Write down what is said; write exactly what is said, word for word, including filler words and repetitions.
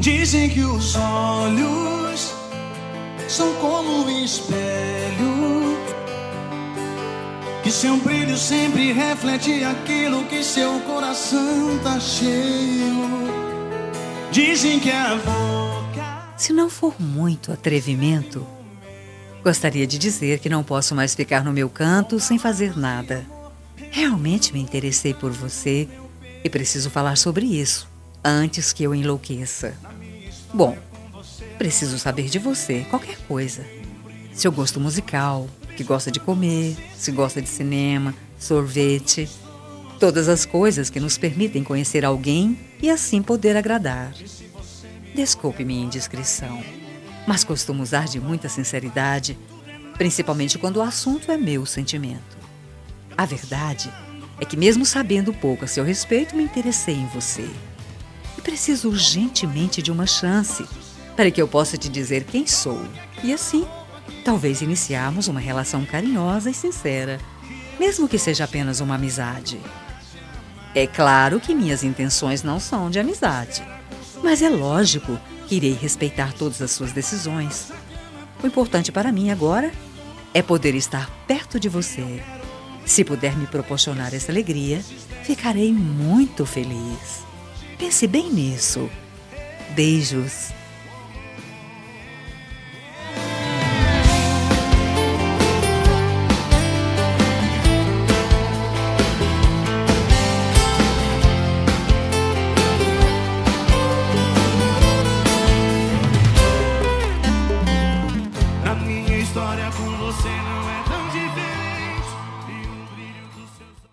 Dizem que os olhos são como um espelho, que seu brilho sempre reflete aquilo que seu coração tá cheio. Dizem que a boca... Se não for muito atrevimento, gostaria de dizer que não posso mais ficar no meu canto sem fazer nada. Realmente me interessei por você e preciso falar sobre isso antes que eu enlouqueça. Bom, preciso saber de você qualquer coisa. Seu gosto musical, que gosta de comer, se gosta de cinema, sorvete, todas as coisas que nos permitem conhecer alguém e assim poder agradar. Desculpe minha indiscrição, mas costumo usar de muita sinceridade, principalmente quando o assunto é meu sentimento. A verdade é que mesmo sabendo pouco a seu respeito, me interessei em você. E preciso urgentemente de uma chance para que eu possa te dizer quem sou. E assim, talvez iniciarmos uma relação carinhosa e sincera, mesmo que seja apenas uma amizade. É claro que minhas intenções não são de amizade, mas é lógico que irei respeitar todas as suas decisões. O importante para mim agora é poder estar perto de você. Se puder me proporcionar essa alegria, ficarei muito feliz. Pense bem nisso. Beijos.